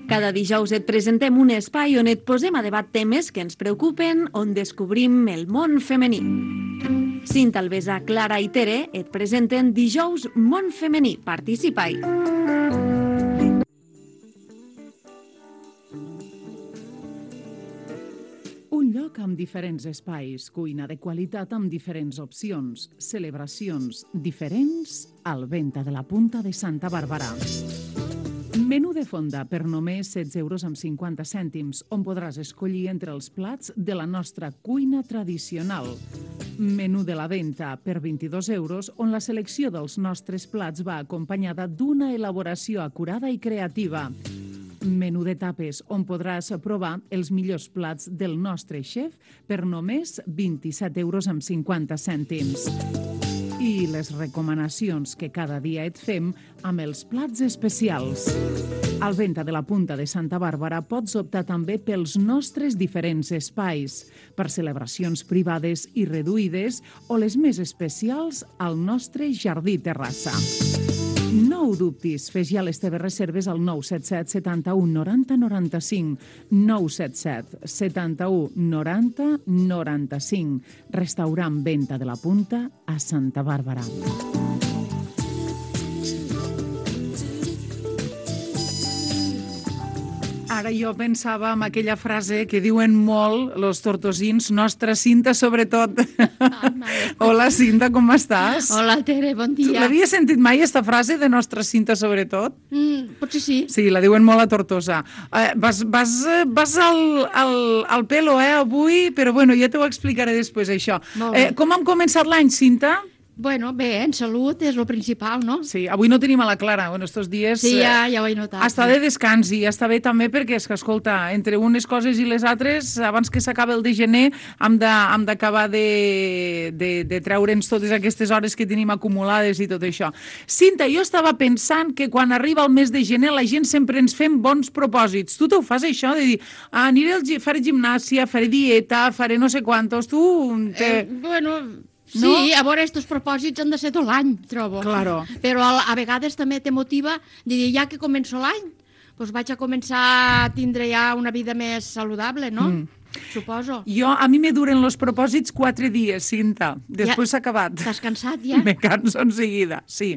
Cada dijous et presentem un espai on et posem a debat temes que ens preocupen, on descobrim el món femení. Cinta Alvesa, Clara i Tere et presenten Dijous Món Femení. Participa-hi. Un lloc amb diferents espais, cuina de qualitat amb diferents opcions, celebracions diferents al Venta de la Punta de Santa Bàrbara. Menú de fonda per només 16,50 €, on podràs escollir entre els plats de la nostra cuina tradicional. Menú de la venta per 22 €, on la selecció dels nostres plats va acompanyada d'una elaboració acurada i creativa. Menú de tapes, on podràs provar els millors plats del nostre xef per només 27,50 €. I les recomanacions que cada dia et fem amb els plats especials. Al Venta de la Punta de Santa Bàrbara pots optar també pels nostres diferents espais, per celebracions privades i reduïdes o les més especials al nostre jardí terrassa. No ho dubtis, fes ja les teves reserves al 977 71 90 95, 977 71 90 95, restaurant Venta de la Punta a Santa Bàrbara. Ara jo pensava en aquella frase que diuen molt los tortosins, nostra Cinta sobretot. Hola Cinta, com estàs? Hola Tere, bon dia. L'havies sentit mai, esta frase de nostra Cinta sobretot? Potser sí. Sí, la diuen molt a Tortosa. Vas al pelo, avui, però bueno, ja t'ho explicaré després, això. Com hem començat l'any, Cinta? Bueno, bé, en salut és el principal, no? Sí, avui no tenim a la Clara, bueno, estos dies... Sí, ja ho he notat. Està de descans i està bé també perquè, és que, escolta, entre unes coses i les altres, abans que s'acabi el de gener, hem d'acabar de treure'ns totes aquestes hores que tenim acumulades i tot això. Cinta, jo estava pensant que quan arriba el mes de gener la gent sempre ens fem bons propòsits. Tu t'ho fas, això, de dir, faré gimnàsia, faré dieta, faré no sé quantos, tu... Bueno... No? Sí, a veure, estos propòsits han de ser tot l'any, trobo. Claro. Però a vegades també te motiva de dir, ja que començo l'any, doncs vaig a començar a tindre ja una vida més saludable, no? Suposo. A mi me duren los propòsits 4 dies, Cinta. Després s'ha acabat. T'has cansat ja? Me canso en seguida, sí.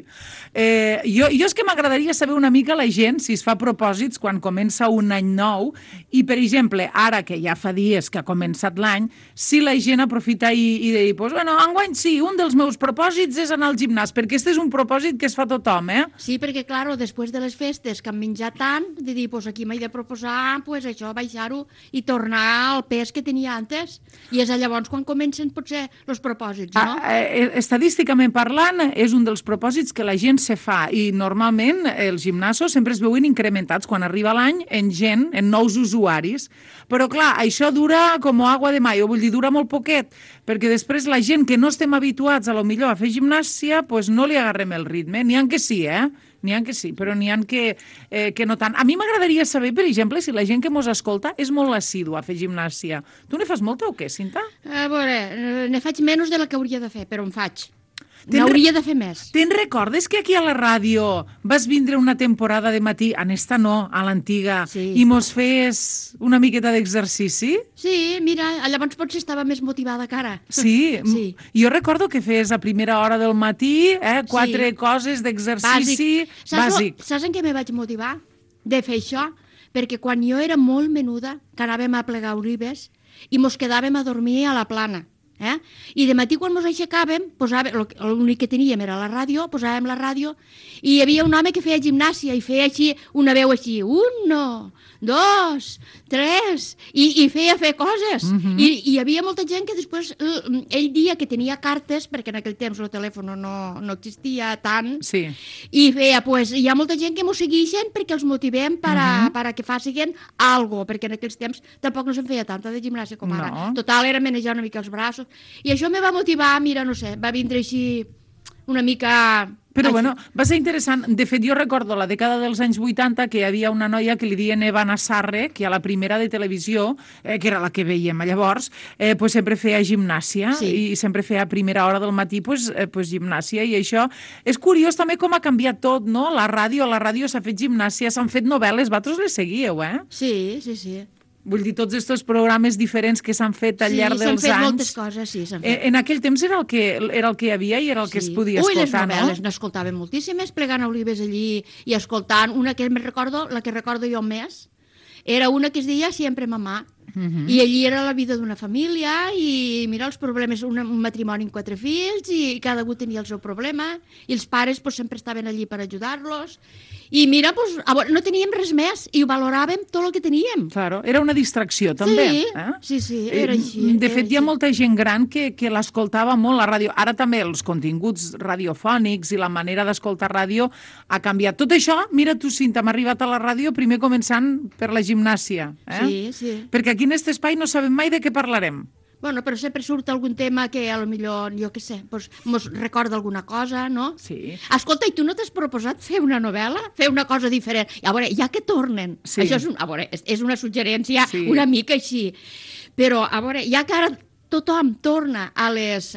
Jo és que m'agradaria saber una mica la gent si es fa propòsits quan comença un any nou i, per exemple, ara que ja fa dies que ha començat l'any, si la gent aprofita i de dir, pues, bueno, enguany sí, un dels meus propòsits és anar al gimnàs, perquè este és un propòsit que es fa tothom, eh? Sí, perquè, clar, després de les festes que han menjat tant, de dir, pues aquí m'he de proposar, pues això, baixar-ho i tornar al pes que tenia antes, i és llavors quan comencen potser els propòsits, no? Estadísticament parlant, és un dels propòsits que la gent se fa i normalment els gimnasos sempre es veuen incrementats quan arriba l'any en gent, en nous usuaris, però clar, això dura com agua de mayo, vull dir, dura molt poquet, perquè després la gent que no estem habituats a lo millor a fer gimnàsia, pues no li agarrem el ritme, n'hi ha que sí, N'hi ha que sí, però n'hi ha que no tant. A mi m'agradaria saber, per exemple, si la gent que mos escolta és molt assídua a fer gimnàsia. Tu ne fas molta o què, Cinta? A veure, ne faig menys de la que hauria de fer, però en faig. N'hauria de fer més. Te'n recordes que aquí a la ràdio vas vindre una temporada de matí, en esta no, a l'antiga, i mos fes una miqueta d'exercici? Sí, mira, llavors potser estava més motivada que ara. Sí? Jo recordo que fes a primera hora del matí 4 coses d'exercici bàsic. Saps en què me vaig motivar de fer això? Perquè quan jo era molt menuda, que anàvem a plegar olives i mos quedàvem a dormir a la plana. I de matí quan ens aixecàvem, l'únic que teníem era la ràdio, posàvem la ràdio i hi havia un home que feia gimnàsia i feia així, una veu així, 1, 2, 3, i feia fer coses. I hi havia molta gent que després, ell dia que tenia cartes, perquè en aquell temps el telèfon no existia tant, i feia, pues hi ha molta gent que m'ho segueixen perquè els motivem per a que facin algo, perquè en aquells temps tampoc no se'n feia tanta de gimnàsia com ara. Total, era manejar una mica els braços. I això me va motivar, mira, no sé, va vindre així una mica Però bueno, va ser interessant. De fet, jo recordo la dècada dels anys 80 que hi havia una noia que li diuen Eva Nassarre, que a la primera de televisió, que era la que veiem llavors, pues sempre feia gimnàsia i sempre feia a primera hora del matí pues gimnàsia, i això és curiós també com ha canviat tot, no? La ràdio s'ha fet gimnàsia, s'han fet novel·les, vosaltres les seguíeu, eh? Sí, sí, sí. Vull dir, tots aquests programes diferents que s'han fet al llarg dels anys. Sí, s'han fet moltes coses, sí, s'han fet. En aquell temps era el que hi havia i era el que es podia escoltar, no? Les novel·les n'escoltaven moltíssimes, plegant olives allí i escoltant. Una que la que recordo jo més, era una que es deia Siempre Mamà. I allí era la vida d'una família i mira els problemes, un matrimoni amb 4 fills i cada un tenia el seu problema i els pares sempre estaven allí per ajudar-los i mira, no teníem res més i ho valoràvem tot el que teníem. Claro, era una distracció també. Sí, era així. De fet, hi ha molta gent gran que l'escoltava molt la ràdio. Ara també els continguts radiofònics i la manera d'escoltar ràdio ha canviat. Tot això, mira tu, Cinta, m'ha arribat a la ràdio primer començant per la gimnàsia. Sí. Perquè aquí en aquest espai no sabem mai de què parlarem. Bueno, però sempre surt algun tema que a lo millor, jo què sé, mos recorda alguna cosa, no? Sí. Escolta, i tu no t'has proposat fer una novel·la? Fer una cosa diferent? A veure, ja que tornen. Sí. Això és una suggerència una mica així. Però, a veure, ja que ara tothom torna a les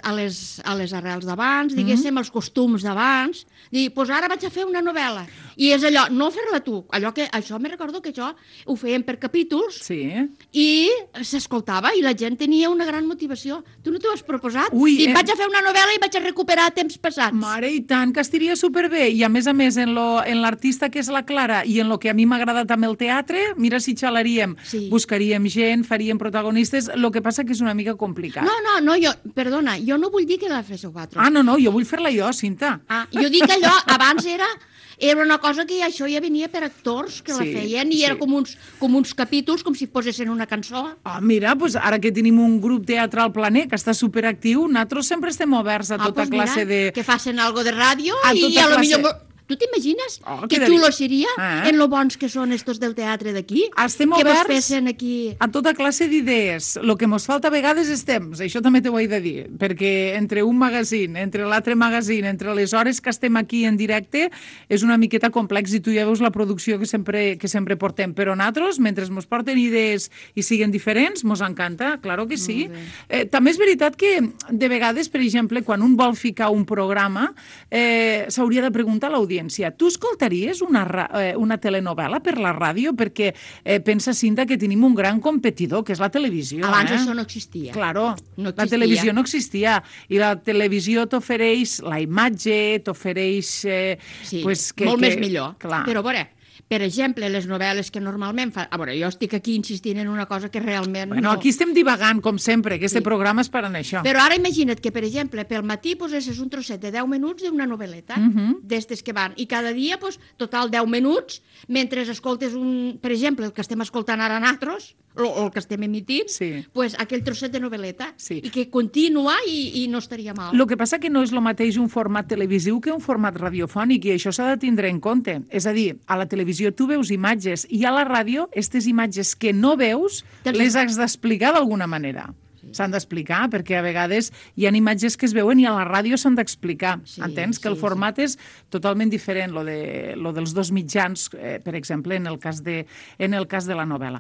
arrels d'abans, diguéssim, els costums d'abans, dir, doncs ara vaig a fer una novel·la. I és allò, no fer-la tu. Això me recordo que això ho feien per capítols i s'escoltava i la gent tenia una gran motivació. Tu no t'ho has proposat? Vaig a fer una novel·la i vaig a recuperar temps passats. Mare, i tant, que estiria superbé. I a més, en l'artista que és la Clara i en lo que a mi m'ha agradat amb el teatre, mira si xalaríem. Buscaríem gent, faríem protagonistes. Lo que passa que és una mica complicat. No, perdona, jo no vull dir que la féssiu vosaltres. No, jo vull fer-la jo, Cinta. Jo dic que allò, abans era una cosa que això ja venia per actors que la feien i era com uns capítols, com si posessin una cançó. Mira, ara que tenim un grup teatral planer que està superactiu, nosaltres sempre estem oberts a tota classe de... Que facin algo de ràdio i a lo millor... Tu t'imagines que xulo seria en lo bons que són estos del teatre d'aquí? Estem oberts a tota classe d'idees. El que mos falta a vegades és temps, això també t'ho he de dir, perquè entre un magazín, entre l'altre magazín, entre les hores que estem aquí en directe, és una miqueta complex i tu ja veus la producció que sempre portem. Però nosaltres, mentre mos porten idees i siguen diferents, mos encanta, claro que sí. També és veritat que de vegades, per exemple, quan un vol ficar un programa, s'hauria de preguntar a l'audiència: tu escoltaries una telenovel·la per la ràdio? Perquè pensa, Cinta, que tenim un gran competidor, que és la televisió. Abans això no existia. Claro, la televisió no existia. I la televisió t'ofereix la imatge, t'ofereix... Sí, molt més millor. Però, a veure, per exemple, les novel·les que normalment fan... A veure, jo estic aquí insistint en una cosa que realment... Bueno, aquí estem divagant, com sempre. Aquest programa és per a això. Però ara imagina't que, per exemple, pel matí posessis un trosset de 10 minuts d'una novel·leta, d'estes que van, i cada dia, total, 10 minuts, mentre escoltes per exemple, el que estem escoltant ara nosaltres, o el que estem emitint, aquell trosset de novel·leta, i que continua i no estaria mal. El que passa que no és el mateix un format televisiu que un format radiofònic, i això s'ha de tindre en compte. És a dir, a la televisió tu veus imatges, i a la ràdio, aquestes imatges que no veus, les has d'explicar d'alguna manera. S'han d'explicar, perquè a vegades hi ha imatges que es veuen i a la ràdio s'han d'explicar. Entens? Que el format és totalment diferent, lo dels dos mitjans, per exemple, en el cas de la novel·la.